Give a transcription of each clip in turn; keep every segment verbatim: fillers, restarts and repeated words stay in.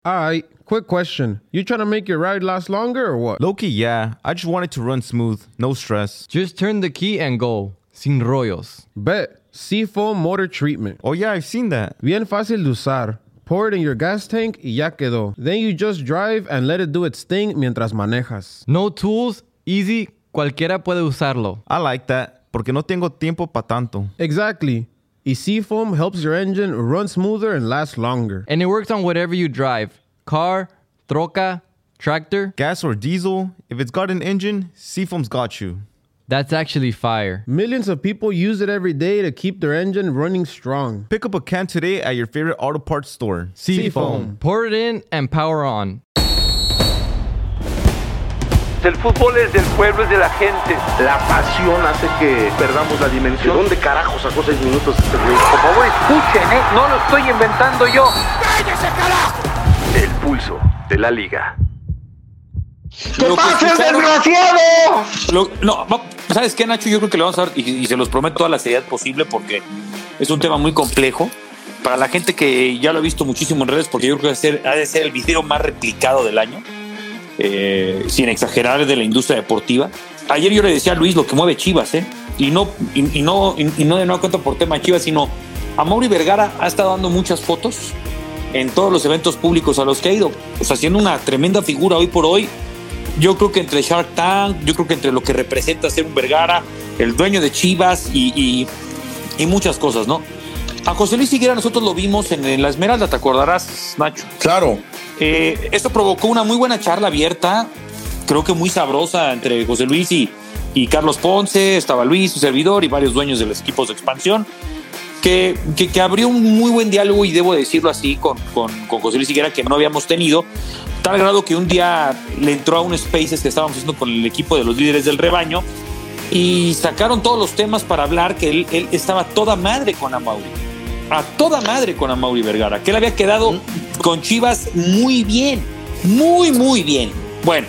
Alright, quick question. You trying to make your ride last longer or what? Low-key, yeah. I just want it to run smooth, no stress. Just turn the key and go. Sin rollos. Bet. Seafoam Motor Treatment. Oh yeah, I've seen that. Bien fácil de usar. Pour it in your gas tank y ya quedó. Then you just drive and let it do its thing mientras manejas. No tools, easy, cualquiera puede usarlo. I like that, porque no tengo tiempo pa' tanto. Exactly. Y Seafoam helps your engine run smoother and last longer. And it works on whatever you drive. Car, troca, tractor. Gas or diesel, if it's got an engine, Seafoam's got you. That's actually fire. Millions of people use it every day to keep their engine running strong. Pick up a can today at your favorite auto parts store. Seafoam. Pour it in and power on. El fútbol es del pueblo, es de la gente. La pasión hace que perdamos la dimensión. ¿De dónde carajo sacó seis minutos este güey? Por favor, escuchen, ¿eh? No lo estoy inventando yo. ¡Cállese, carajo! El pulso de la liga. ¡Que pase el desgraciado! Lo, no, ¿sabes qué, Nacho? Yo creo que le vamos a dar, y, y se los prometo, toda la seriedad posible, porque es un tema muy complejo. Para la gente que ya lo ha visto muchísimo en redes, porque yo creo que va a ser, ha de ser el video más replicado del año. Eh, sin exagerar, de la industria deportiva. Ayer yo le decía a Luis lo que mueve Chivas, ¿eh? Y no, y, y no, y, y no de nuevo cuenta por tema Chivas, sino Amaury Vergara ha estado dando muchas fotos en todos los eventos públicos a los que ha ido, o sea, haciendo una tremenda figura hoy por hoy. Yo creo que entre Shark Tank, yo creo que entre lo que representa ser un Vergara, el dueño de Chivas y, y, y muchas cosas, ¿no? A José Luis Higuera nosotros lo vimos en, en La Esmeralda, ¿te acordarás, Nacho? Claro. Eh, esto provocó una muy buena charla abierta, creo que muy sabrosa, entre José Luis y, y Carlos Ponce. Estaba Luis, su servidor, y varios dueños de los equipos de expansión, que, que, que abrió un muy buen diálogo, y debo decirlo así, con, con, con José Luis Higuera, que no habíamos tenido, tal grado que un día le entró a un Spaces que estábamos haciendo con el equipo de los líderes del rebaño, y sacaron todos los temas para hablar, que él, él estaba toda madre con Amaury. A toda madre con Amaury Vergara, que él había quedado con Chivas muy bien, muy, muy bien. Bueno,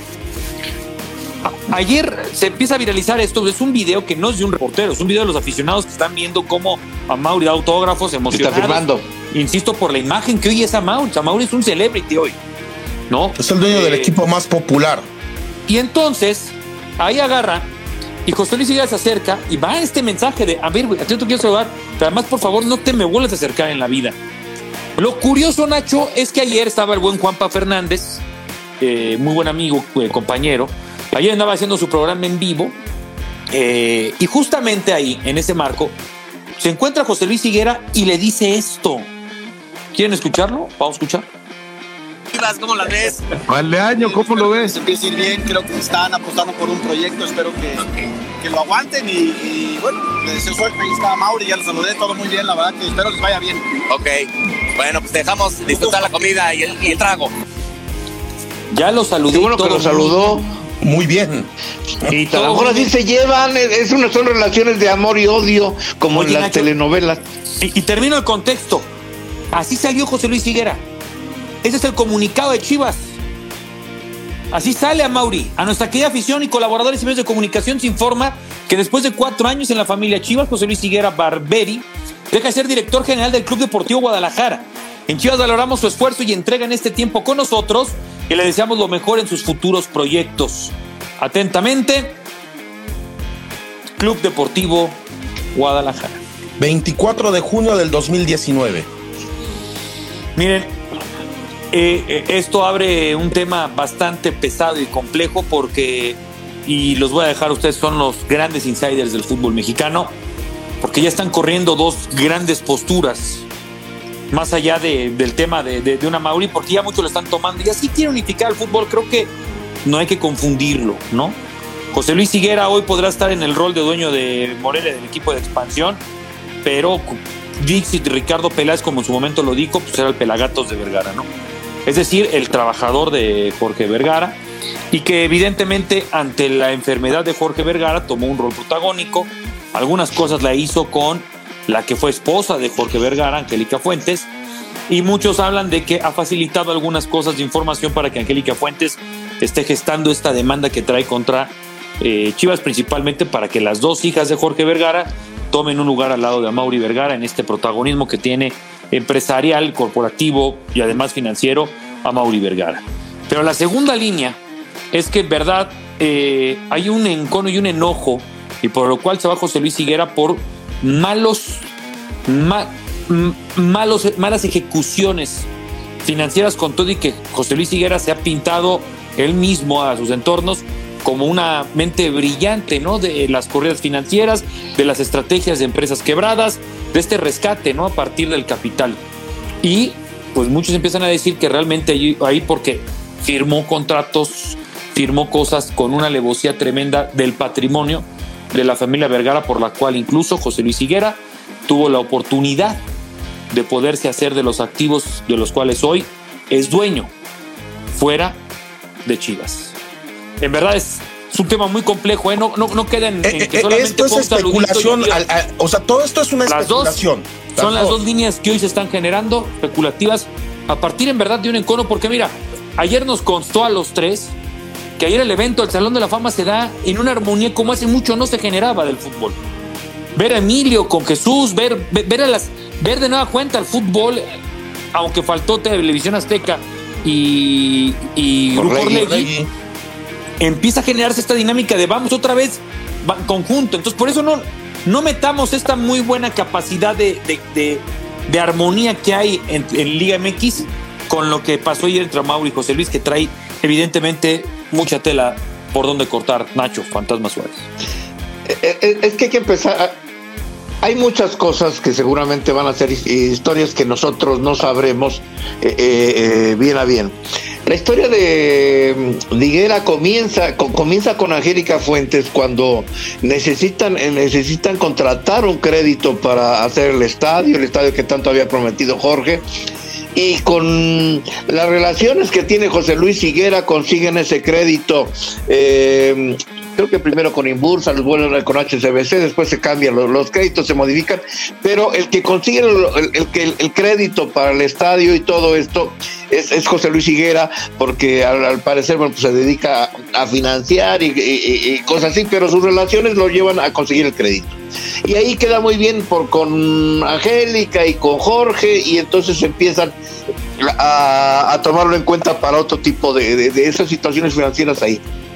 a- ayer se empieza a viralizar esto. Es un video que no es de un reportero, es un video de los aficionados que están viendo cómo Amaury da autógrafos emocionados. Está firmando. Insisto, por la imagen que hoy es Amaury. Amaury es un celebrity hoy, ¿no? Es el dueño Eh, del equipo más popular. Y entonces, ahí agarra, y José Luis Higuera se acerca y va este mensaje de: a ver, güey, a ti no te quiero saludar, pero además, por favor, no te me vuelvas a acercar en la vida. Lo curioso, Nacho, es que ayer estaba el buen Juanpa Fernández, eh, muy buen amigo, eh, compañero. Ayer andaba haciendo su programa en vivo, eh, y justamente ahí, en ese marco, se encuentra José Luis Higuera y le dice esto. ¿Quieren escucharlo? Vamos a escuchar. ¿Cómo las ves? ¿Cuál año? ¿Cómo lo ves? Se empieza a ir bien, creo que están apostando por un proyecto, espero que, que, que lo aguanten y, y bueno, les deseo suerte. Ahí está Mauri, ya lo saludé, todo muy bien, la verdad que espero les vaya bien. Ok, bueno, pues dejamos disfrutar la comida y el, y el trago. Ya lo saludé. Qué bueno que todo lo saludó. Muy bien. Y a lo mejor así se llevan, es una, son relaciones de amor y odio, como Oye, en las Nacho, telenovelas. Y, y termino el contexto. Así salió José Luis Higuera. Ese es el comunicado de Chivas. Así sale Amaury. A nuestra querida afición y colaboradores y medios de comunicación se informa que después de cuatro años en la familia Chivas, José Luis Higuera Barberi deja de ser director general del Club Deportivo Guadalajara. En Chivas valoramos su esfuerzo y entrega en este tiempo con nosotros, y le deseamos lo mejor en sus futuros proyectos. Atentamente, Club Deportivo Guadalajara. veinticuatro de junio del dos mil diecinueve. Miren, eh, eh, esto abre un tema bastante pesado y complejo, porque, y los voy a dejar, ustedes son los grandes insiders del fútbol mexicano, porque ya están corriendo dos grandes posturas, más allá de, del tema de, de, de una Amaury, porque ya muchos lo están tomando y así quiere unificar el fútbol. Creo que no hay que confundirlo, ¿no? José Luis Higuera hoy podrá estar en el rol de dueño de Morelia, del equipo de expansión, pero Dixit Ricardo Peláez, como en su momento lo dijo, pues era el Pelagatos de Vergara, ¿no? Es decir, el trabajador de Jorge Vergara, y que evidentemente ante la enfermedad de Jorge Vergara tomó un rol protagónico. Algunas cosas la hizo con la que fue esposa de Jorge Vergara, Angélica Fuentes, y muchos hablan de que ha facilitado algunas cosas de información para que Angélica Fuentes esté gestando esta demanda que trae contra eh, Chivas, principalmente para que las dos hijas de Jorge Vergara tomen un lugar al lado de Amaury Vergara en este protagonismo que tiene empresarial, corporativo y además financiero a Mauri Vergara. Pero la segunda línea es que en verdad eh, hay un encono y un enojo, y por lo cual se va José Luis Higuera por malos, ma, malos malas ejecuciones financieras, con todo y que José Luis Higuera se ha pintado él mismo a sus entornos como una mente brillante, ¿no? De las corridas financieras, de las estrategias de empresas quebradas, de este rescate, ¿no? A partir del capital. Y pues muchos empiezan a decir que realmente ahí, ahí porque firmó contratos, firmó cosas con una alevosía tremenda del patrimonio de la familia Vergara, por la cual incluso José Luis Higuera tuvo la oportunidad de poderse hacer de los activos de los cuales hoy es dueño, fuera de Chivas. En verdad es, es un tema muy complejo, ¿eh? no, no, no queda en, en que solamente esto es especulación, al, al, o sea, todo esto es una las especulación. Dos, las son dos. las dos líneas que hoy se están generando, especulativas, a partir en verdad de un encono, porque mira, ayer nos constó a los tres que ayer el evento del Salón de la Fama se da en una armonía como hace mucho no se generaba del fútbol. Ver a Emilio con Jesús, ver, ver, ver, a las, ver de nueva cuenta el fútbol, aunque faltó Televisión Azteca y, y Grupo Orlegui, empieza a generarse esta dinámica de vamos otra vez conjunto. Entonces por eso no, no metamos esta muy buena capacidad de, de, de, de armonía que hay en, en Liga M X con lo que pasó ayer entre Mauri y José Luis, que trae evidentemente mucha tela por donde cortar. Nacho Fantasma Suárez. Es que hay que empezar. Hay muchas cosas que seguramente van a ser historias que nosotros no sabremos eh, eh, bien a bien. La historia de, de Higuera comienza con, comienza con Angélica Fuentes cuando necesitan necesitan contratar un crédito para hacer el estadio, el estadio que tanto había prometido Jorge. Y con las relaciones que tiene José Luis Higuera consiguen ese crédito, eh, creo que primero con Inbursa, los vuelos con H S B C, después se cambian los, los créditos, se modifican, pero el que consigue el, el, el, el crédito para el estadio y todo esto es, es José Luis Higuera, porque al, al parecer bueno, pues se dedica a, a financiar y, y, y cosas así, pero sus relaciones lo llevan a conseguir el crédito. Y ahí queda muy bien por con Angélica y con Jorge, y entonces empiezan a, a tomarlo en cuenta para otro tipo de, de, de esas situaciones financieras ahí.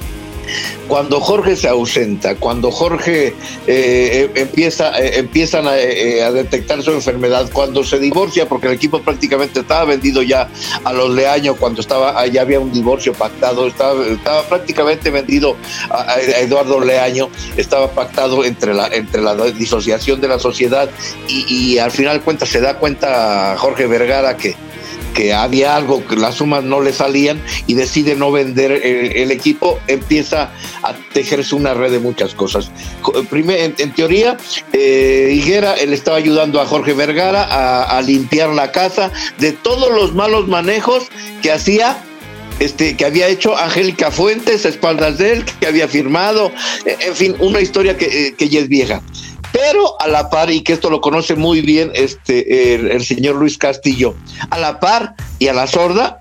Cuando Jorge se ausenta, cuando Jorge eh, empieza, eh, empiezan a, eh, a detectar su enfermedad, cuando se divorcia, porque el equipo prácticamente estaba vendido ya a los Leaño, cuando estaba ya había un divorcio pactado, estaba, estaba prácticamente vendido a, a Eduardo Leaño, estaba pactado entre la, entre la disociación de la sociedad y, y al final cuenta, se da cuenta Jorge Vergara que que había algo, que las sumas no le salían y decide no vender el, el equipo, empieza a tejerse una red de muchas cosas. Primer, en, en teoría, eh, Higuera él estaba ayudando a Jorge Vergara a, a limpiar la casa de todos los malos manejos que hacía Este, que había hecho Angélica Fuentes a espaldas de él, que había firmado, en fin, una historia que, que ya es vieja. Pero a la par, y que esto lo conoce muy bien este el, el señor Luis Castillo, a la par y a la sorda,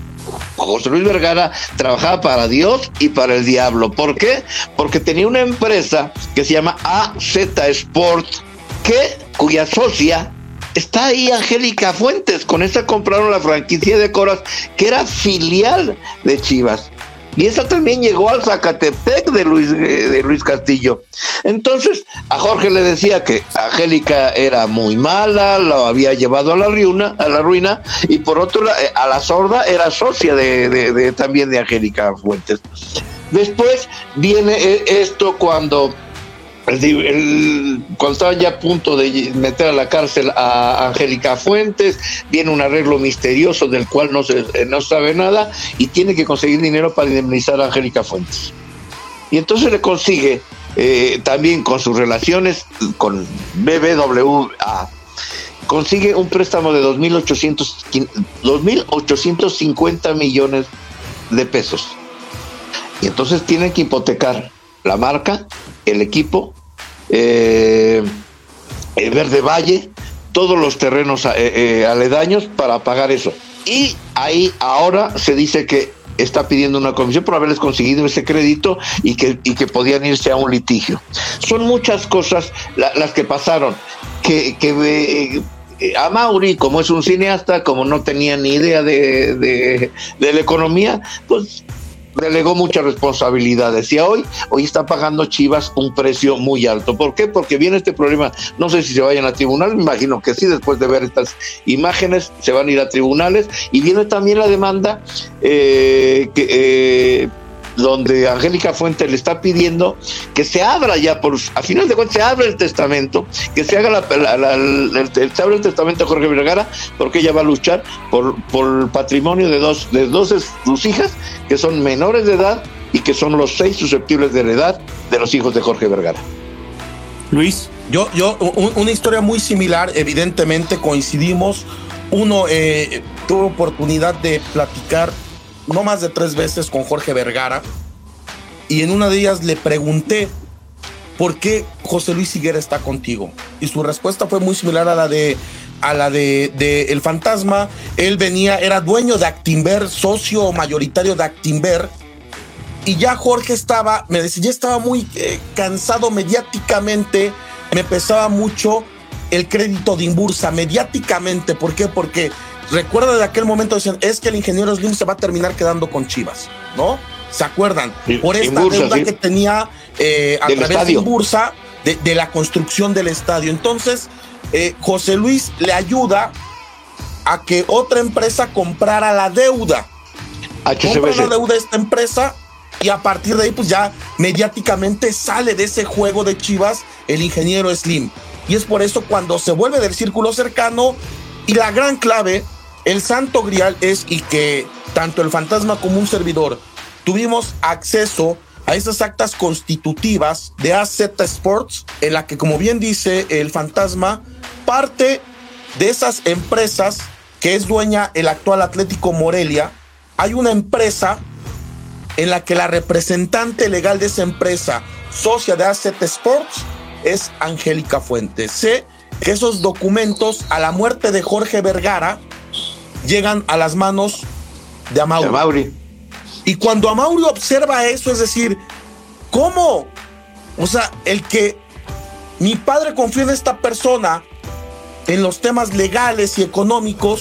José Luis Vergara trabajaba para Dios y para el diablo. ¿Por qué? Porque tenía una empresa que se llama A Z Sport, que, cuya socia está ahí Angélica Fuentes. Con esa compraron la franquicia de Coras, que era filial de Chivas. Y esa también llegó al Zacatepec de Luis, de Luis Castillo. Entonces, a Jorge le decía que Angélica era muy mala, lo había llevado a la ruina, a la ruina, y por otro lado, a la sorda era socia de, de, de también de Angélica Fuentes. Después viene esto cuando El, el, cuando estaban ya a punto de meter a la cárcel a Angélica Fuentes, viene un arreglo misterioso del cual no se no sabe nada y tiene que conseguir dinero para indemnizar a Angélica Fuentes. Y entonces le consigue, eh, también con sus relaciones con B B W A, consigue un préstamo de dos mil ochocientos cincuenta millones de pesos. Y entonces tienen que hipotecar la marca, el equipo, eh, el Verde Valle, todos los terrenos eh, eh, aledaños para pagar eso. Y ahí ahora se dice que está pidiendo una comisión por haberles conseguido ese crédito y que, y que podían irse a un litigio. Son muchas cosas la, las que pasaron, que, que eh, eh, a Mauri, como es un cineasta, como no tenía ni idea de, de, de la economía, pues delegó muchas responsabilidades y hoy, hoy está pagando Chivas un precio muy alto. ¿Por qué? Porque viene este problema, no sé si se vayan a tribunal, me imagino que sí, después de ver estas imágenes se van a ir a tribunales, y viene también la demanda eh, que eh, donde Angélica Fuentes le está pidiendo que se abra ya, por a final de cuentas, se abre el testamento, que se haga la, la, la, el, el, se abre el testamento de Jorge Vergara, porque ella va a luchar por, por el patrimonio de dos, de dos de sus hijas, que son menores de edad y que son los seis susceptibles de heredad de los hijos de Jorge Vergara. Luis. Yo, yo, un, una historia muy similar, evidentemente coincidimos. Uno, eh, tuve oportunidad de platicar no más de tres veces con Jorge Vergara, y en una de ellas le pregunté ¿por qué José Luis Higuera está contigo? Y su respuesta fue muy similar a la de a la de, de El Fantasma. Él venía, era dueño de Actinver, socio mayoritario de Actinver, y ya Jorge estaba, me decía, ya estaba muy eh, cansado mediáticamente, me pesaba mucho el crédito de Inbursa mediáticamente. ¿Por qué? Porque recuerda de aquel momento, decían, es que el ingeniero Slim se va a terminar quedando con Chivas, ¿no? ¿Se acuerdan? Por esta Inbursa, deuda sí, que tenía eh, a través estadio. de Inbursa, de, de la construcción del estadio. Entonces, eh, José Luis le ayuda a que otra empresa comprara la deuda. H C B C. Compra la deuda de esta empresa, y a partir de ahí, pues ya mediáticamente sale de ese juego de Chivas el ingeniero Slim. Y es por eso cuando se vuelve del círculo cercano, y la gran clave, el santo grial es, y que tanto el Fantasma como un servidor tuvimos acceso a esas actas constitutivas de A Z Sports, en la que, como bien dice el Fantasma, parte de esas empresas que es dueña el actual Atlético Morelia. Hay una empresa en la que la representante legal de esa empresa, socia de A Z Sports, es Angélica Fuentes. Sé que esos documentos, a la muerte de Jorge Vergara, llegan a las manos de Amaury. De Amaury. Y cuando Amaury observa eso, es decir, ¿cómo? O sea, el que mi padre confía en esta persona en los temas legales y económicos,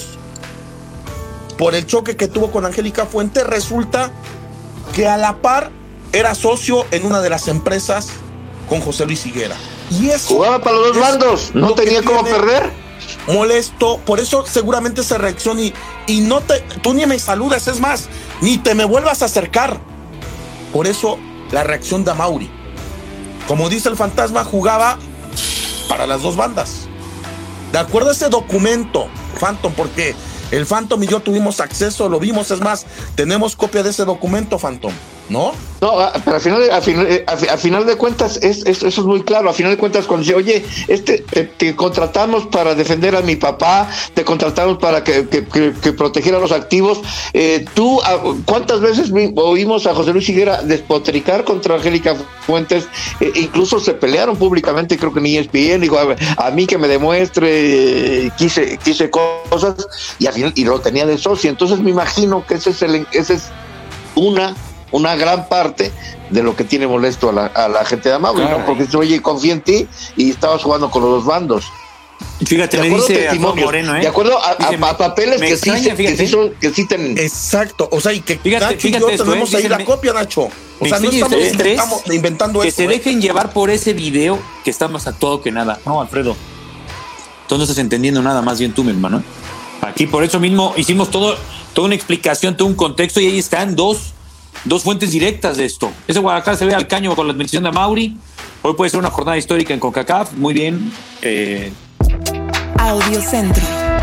por el choque que tuvo con Angélica Fuentes, resulta que a la par era socio en una de las empresas con José Luis Higuera. Y eso jugaba para los dos bandos, no tenía cómo perder. Molesto, por eso seguramente esa reacción, y, y no te, tú ni me saludas, es más, ni te me vuelvas a acercar. Por eso la reacción de Amaury. Como dice el Fantasma, jugaba para las dos bandas. De acuerdo a ese documento, Phantom, porque el Phantom y yo tuvimos acceso, lo vimos, es más, tenemos copia de ese documento, Phantom, ¿no? No, pero al final, de, al final, al final de cuentas, es, es, eso es muy claro. Al final de cuentas, cuando dice, oye, este, te, te contratamos para defender a mi papá, te contratamos para que, que, que, que protegiera los activos. Eh, tú, ¿cuántas veces oímos a José Luis Higuera despotricar contra Angélica Fuentes? Eh, incluso se pelearon públicamente, creo que en E S P N, dijo, a, a mí que me demuestre, eh, quise, quise cosas, y al final, y lo tenía de socio. Entonces me imagino que ese es, el, ese es una... una gran parte de lo que tiene molesto a la, a la gente de Amaury, ¿no? Porque dice, oye, confía en ti, y estabas jugando con los dos bandos. Fíjate, me dice Arturo Moreno, ¿eh? De acuerdo a, dice, a, a papeles que, extraña, sí, que, sí son, que sí tienen. Exacto, o sea, y que fíjate, Nacho fíjate y yo esto, tenemos ¿eh? ahí la me, copia, Nacho. O sea, no estamos inventando, inventando que esto. Que se ¿eh? dejen llevar por ese video que está más actuado que nada. No, Alfredo. Tú no estás entendiendo nada, más bien tú, mi hermano. Aquí, por eso mismo, hicimos todo, toda una explicación, todo un contexto, y ahí están dos. Dos fuentes directas de esto. Ese Guadalajara se ve al caño con la administración de Amaury. Hoy puede ser una jornada histórica en CONCACAF. Muy bien. Eh... Audio Centro.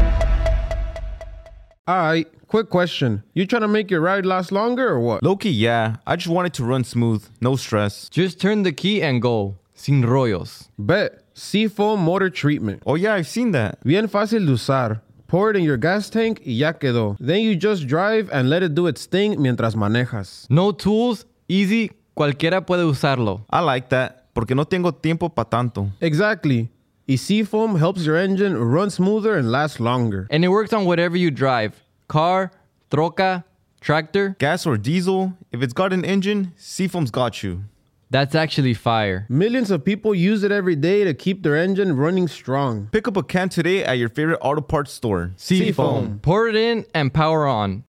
All right, quick question. You trying to make your ride last longer or what? Low-key, yeah. I just want it to run smooth. No stress. Just turn the key and go. Sin rollos. Bet. Seafoam Motor Treatment. Oh, yeah, I've seen that. Bien fácil de usar. Pour it in your gas tank y ya quedó. Then you just drive and let it do its thing mientras manejas. No tools, easy, cualquiera puede usarlo. I like that, porque no tengo tiempo pa' tanto. Exactly. Y Seafoam helps your engine run smoother and last longer. And it works on whatever you drive. Car, troca, tractor. Gas or diesel, if it's got an engine, Seafoam's got you. That's actually fire. Millions of people use it every day to keep their engine running strong. Pick up a can today at your favorite auto parts store. Seafoam. Pour it in and power on.